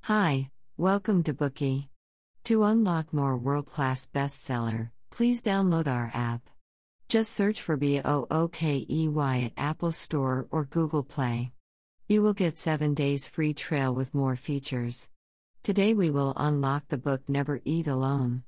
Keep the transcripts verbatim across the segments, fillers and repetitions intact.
Hi, welcome to Bookey. To unlock more world-class bestseller, please download our app. Just search for Bookey at Apple Store or Google Play. You will get seven days free trial with more features. Today we will unlock the book Never Eat Alone.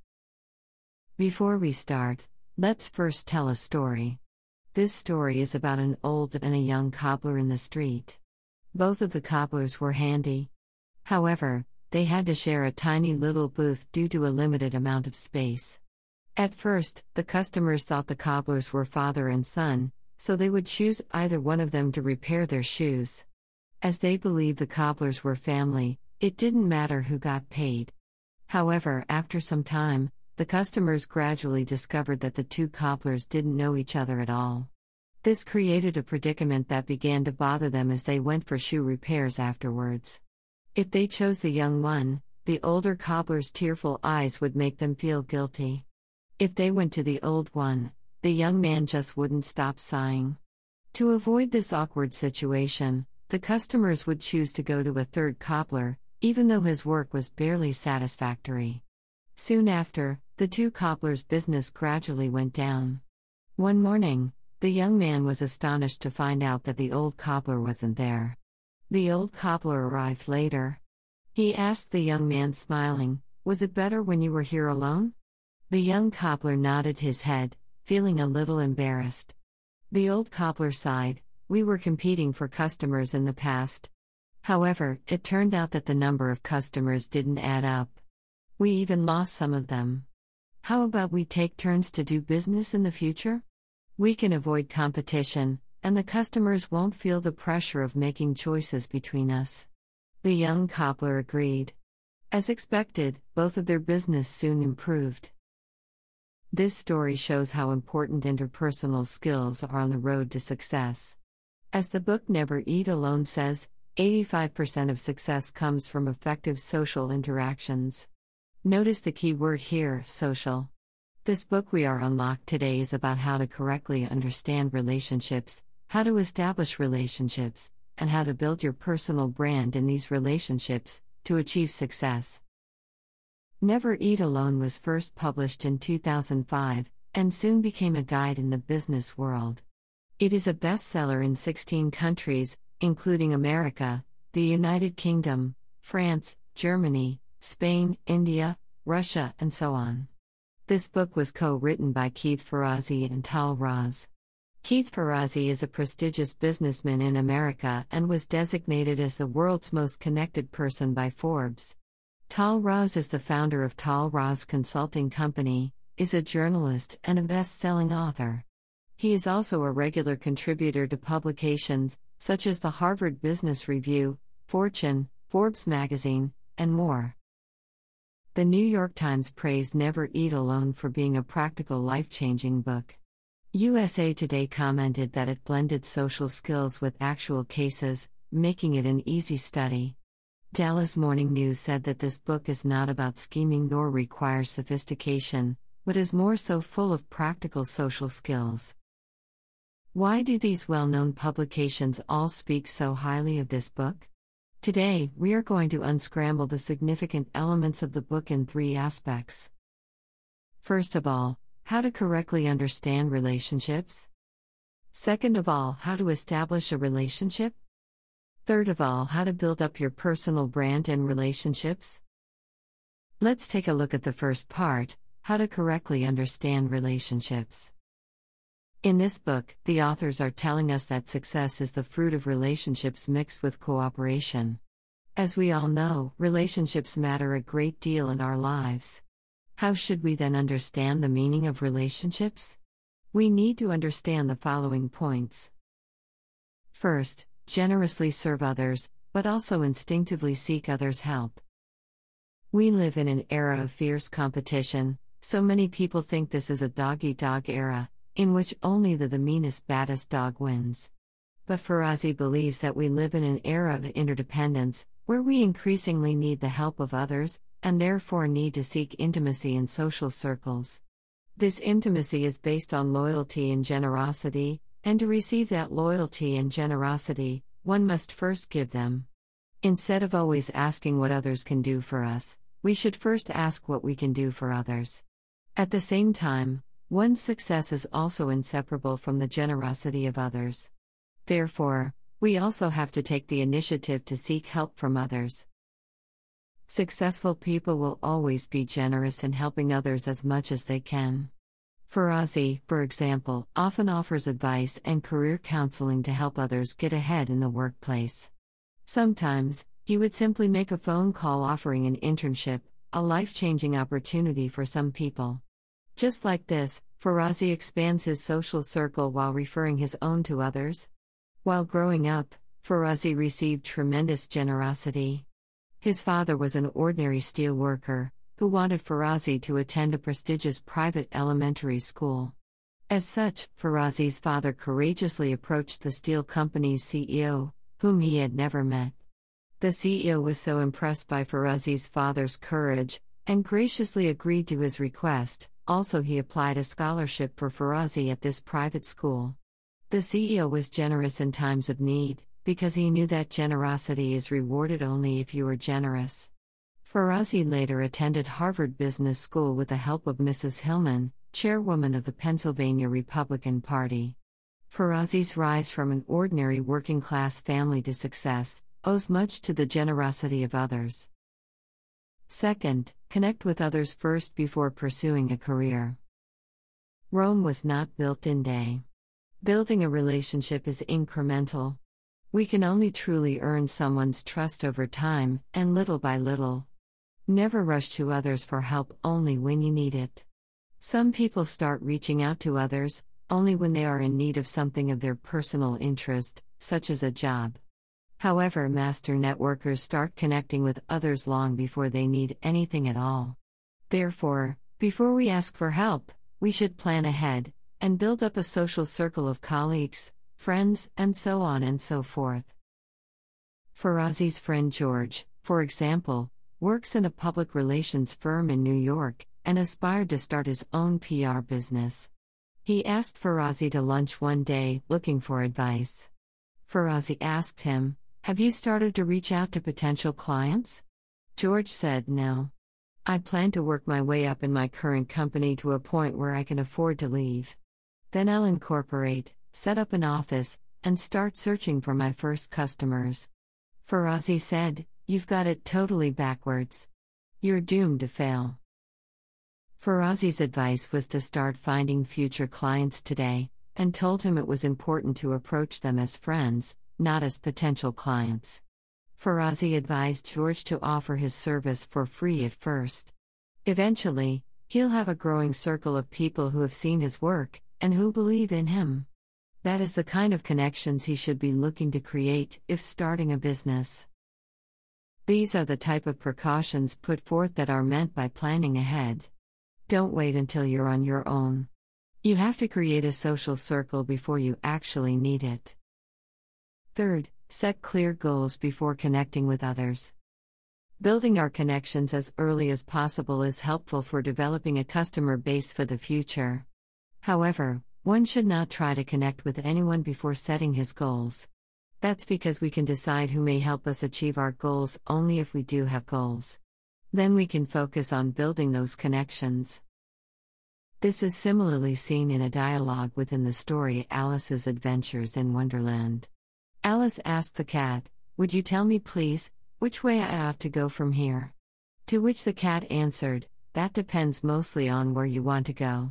Before we start, let's first tell a story. This story is about an old and a young cobbler in the street. Both of the cobblers were handy. However, they had to share a tiny little booth due to a limited amount of space. At first, the customers thought the cobblers were father and son, so they would choose either one of them to repair their shoes. As they believed the cobblers were family, it didn't matter who got paid. However, after some time, the customers gradually discovered that the two cobblers didn't know each other at all. This created a predicament that began to bother them as they went for shoe repairs afterwards. If they chose the young one, the older cobbler's tearful eyes would make them feel guilty. If they went to the old one, the young man just wouldn't stop sighing. To avoid this awkward situation, the customers would choose to go to a third cobbler, even though his work was barely satisfactory. Soon after, the two cobblers' business gradually went down. One morning, the young man was astonished to find out that the old cobbler wasn't there. The old cobbler arrived later. He asked the young man, smiling, "Was it better when you were here alone?" The young cobbler nodded his head, feeling a little embarrassed. The old cobbler sighed, "We were competing for customers in the past. However, it turned out that the number of customers didn't add up. We even lost some of them. How about we take turns to do business in the future? We can avoid competition, and the customers won't feel the pressure of making choices between us." The young cobbler agreed. As expected, both of their business soon improved. This story shows how important interpersonal skills are on the road to success. As the book Never Eat Alone says, eighty-five percent of success comes from effective social interactions. Notice the key word here, social. This book we are unlocked today is about how to correctly understand relationships, how to establish relationships, and how to build your personal brand in these relationships to achieve success. Never Eat Alone was first published in two thousand five, and soon became a guide in the business world. It is a bestseller in sixteen countries, including America, the United Kingdom, France, Germany, Spain, India, Russia, and so on. This book was co-written by Keith Ferrazzi and Tal Raz. Keith Ferrazzi is a prestigious businessman in America and was designated as the world's most connected person by Forbes. Tal Raz is the founder of Tal Raz Consulting Company, is a journalist and a best-selling author. He is also a regular contributor to publications, such as the Harvard Business Review, Fortune, Forbes magazine, and more. The New York Times praised Never Eat Alone for being a practical, life-changing book. U S A Today commented that it blended social skills with actual cases, making it an easy study. Dallas Morning News said that this book is not about scheming nor requires sophistication, but is more so full of practical social skills. Why do these well-known publications all speak so highly of this book? Today, we are going to unscramble the significant elements of the book in three aspects. First of all, how to correctly understand relationships. Second of all, how to establish a relationship. Third of all, how to build up your personal brand and relationships. Let's take a look at the first part, how to correctly understand relationships. In this book, the authors are telling us that success is the fruit of relationships mixed with cooperation. As we all know, relationships matter a great deal in our lives. How should we then understand the meaning of relationships? We need to understand the following points. First, generously serve others, but also instinctively seek others' help. We live in an era of fierce competition, so many people think this is a dog-eat-dog era, in which only the, the meanest, baddest dog wins. But Ferrazzi believes that we live in an era of interdependence, where we increasingly need the help of others, and therefore need to seek intimacy in social circles. This intimacy is based on loyalty and generosity, and to receive that loyalty and generosity, one must first give them. Instead of always asking what others can do for us, we should first ask what we can do for others. At the same time, one's success is also inseparable from the generosity of others. Therefore, we also have to take the initiative to seek help from others. Successful people will always be generous in helping others as much as they can. Farazi, for example, often offers advice and career counseling to help others get ahead in the workplace. Sometimes, he would simply make a phone call offering an internship, a life-changing opportunity for some people. Just like this, Farazi expands his social circle while referring his own to others. While growing up, Farazi received tremendous generosity. His father was an ordinary steel worker, who wanted Farazi to attend a prestigious private elementary school. As such, Farazi's father courageously approached the steel company's C E O, whom he had never met. The C E O was so impressed by Farazi's father's courage, and graciously agreed to his request. Also, he applied a scholarship for Farazi at this private school. The C E O was generous in times of need, because he knew that generosity is rewarded only if you are generous. Farazi later attended Harvard Business School with the help of Missus Hillman, chairwoman of the Pennsylvania Republican Party. Farazi's rise from an ordinary working-class family to success owes much to the generosity of others. Second, connect with others first before pursuing a career. Rome was not built in a day. Building a relationship is incremental. We can only truly earn someone's trust over time, and little by little. Never rush to others for help only when you need it. Some people start reaching out to others only when they are in need of something of their personal interest, such as a job. However, master networkers start connecting with others long before they need anything at all. Therefore, before we ask for help, we should plan ahead and build up a social circle of colleagues, friends, and so on and so forth. Farazi's friend George, for example, works in a public relations firm in New York and aspired to start his own P R business. He asked Farazi to lunch one day, looking for advice. Farazi asked him, "Have you started to reach out to potential clients?" George said, "No. I plan to work my way up in my current company to a point where I can afford to leave. Then I'll incorporate, set up an office, and start searching for my first customers." Farazi said, "You've got it totally backwards. You're doomed to fail." Farazi's advice was to start finding future clients today, and told him it was important to approach them as friends, not as potential clients. Farazi advised George to offer his service for free at first. Eventually, he'll have a growing circle of people who have seen his work, and who believe in him. That is the kind of connections he should be looking to create if starting a business. These are the type of precautions put forth that are meant by planning ahead. Don't wait until you're on your own. You have to create a social circle before you actually need it. Third, set clear goals before connecting with others. Building our connections as early as possible is helpful for developing a customer base for the future. However, one should not try to connect with anyone before setting his goals. That's because we can decide who may help us achieve our goals only if we do have goals. Then we can focus on building those connections. This is similarly seen in a dialogue within the story Alice's Adventures in Wonderland. Alice asked the cat, "Would you tell me please, which way I ought to go from here?" To which the cat answered, "That depends mostly on where you want to go."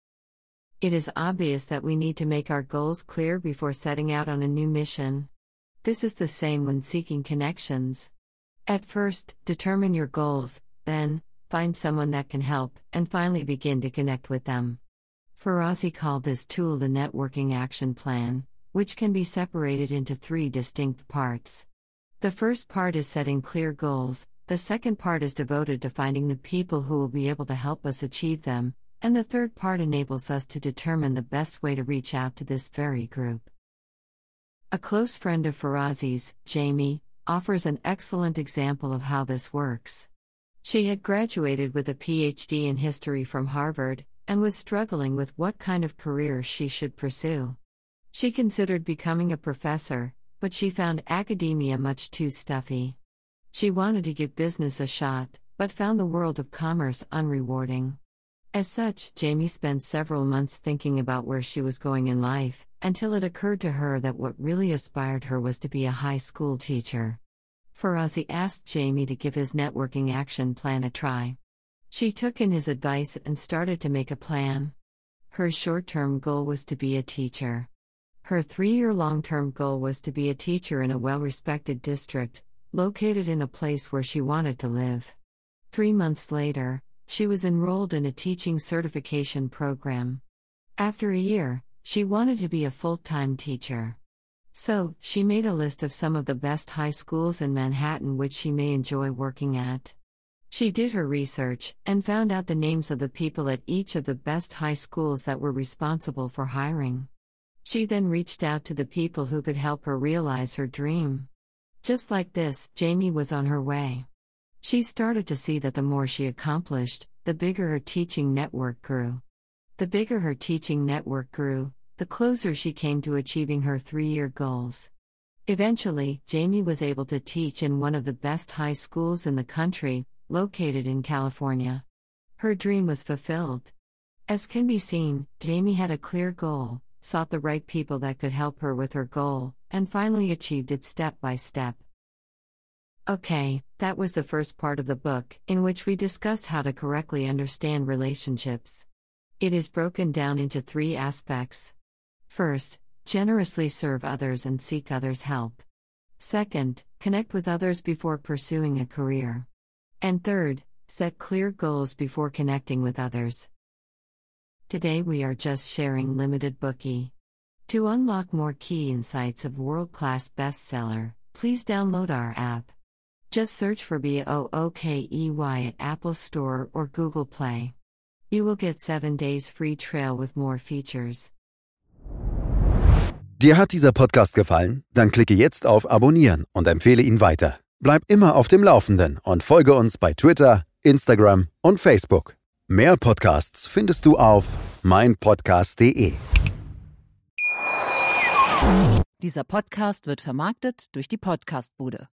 It is obvious that we need to make our goals clear before setting out on a new mission. This is the same when seeking connections. At first, determine your goals, then, find someone that can help, and finally begin to connect with them. Farazi called this tool the Networking Action Plan, which can be separated into three distinct parts. The first part is setting clear goals, the second part is devoted to finding the people who will be able to help us achieve them, and the third part enables us to determine the best way to reach out to this very group. A close friend of Farazi's, Jamie, offers an excellent example of how this works. She had graduated with a P H D in history from Harvard, and was struggling with what kind of career she should pursue. She considered becoming a professor, but she found academia much too stuffy. She wanted to give business a shot, but found the world of commerce unrewarding. As such, Jamie spent several months thinking about where she was going in life, until it occurred to her that what really inspired her was to be a high school teacher. Farazi asked Jamie to give his networking action plan a try. She took in his advice and started to make a plan. Her short-term goal was to be a teacher. Her three-year long-term goal was to be a teacher in a well-respected district, located in a place where she wanted to live. Three months later, she was enrolled in a teaching certification program. After a year, she wanted to be a full-time teacher. So, she made a list of some of the best high schools in Manhattan which she may enjoy working at. She did her research, and found out the names of the people at each of the best high schools that were responsible for hiring. She then reached out to the people who could help her realize her dream. Just like this, Jamie was on her way. She started to see that the more she accomplished, the bigger her teaching network grew. The bigger her teaching network grew, the closer she came to achieving her three-year goals. Eventually, Jamie was able to teach in one of the best high schools in the country, located in California. Her dream was fulfilled. As can be seen, Jamie had a clear goal, sought the right people that could help her with her goal, and finally achieved it step by step. Okay, that was the first part of the book, in which we discussed how to correctly understand relationships. It is broken down into three aspects. First, generously serve others and seek others' help. Second, connect with others before pursuing a career. And third, set clear goals before connecting with others. Today we are just sharing limited bookie. To unlock more key insights of world-class bestseller, please download our app. Just search for BOOKEY at Apple Store or Google Play. You will get seven days free trial with more features. Dir hat dieser Podcast gefallen? Dann klicke jetzt auf Abonnieren und empfehle ihn weiter. Bleib immer auf dem Laufenden und folge uns bei Twitter, Instagram und Facebook. Mehr Podcasts findest du auf mein podcast punkt de. Dieser Podcast wird vermarktet durch die Podcastbude.